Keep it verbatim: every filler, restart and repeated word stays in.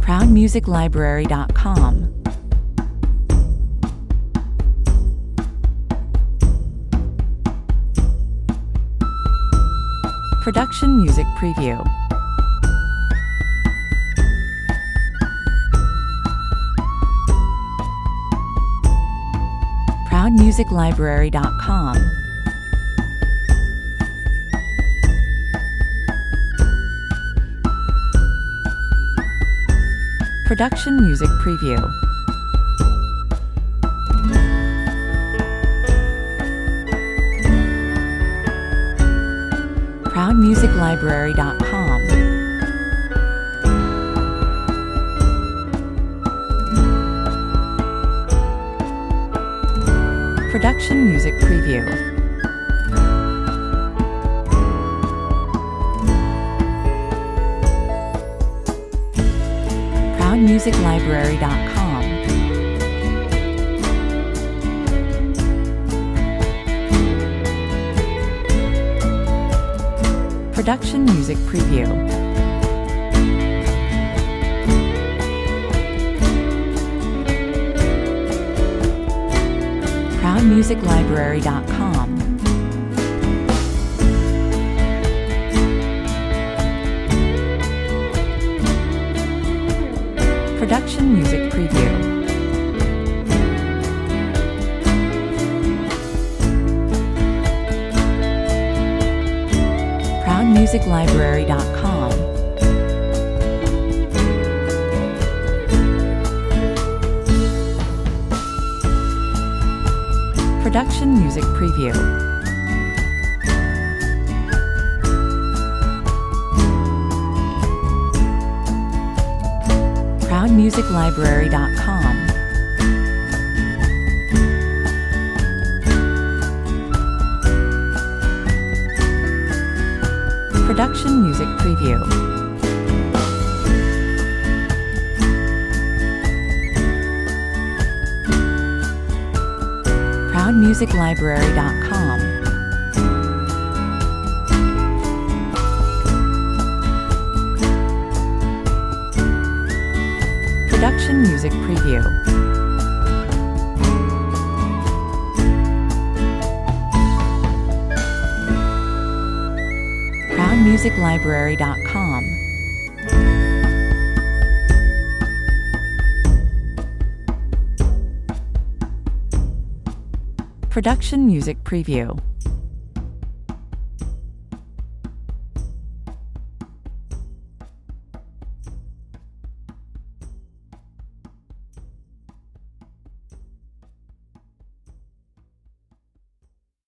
proud music library dot com. Production Music Preview. proud music library dot com. Production Music Preview. proud music library dot com. Production Music Preview. proud music library dot com. Production Music Preview. proud music library dot com. Production Music Preview. proud music library dot com. Production Music Preview. proud music library dot com. Production Music Preview. proud music library dot com. Production Music Preview. proud music library dot com. Production Music Preview.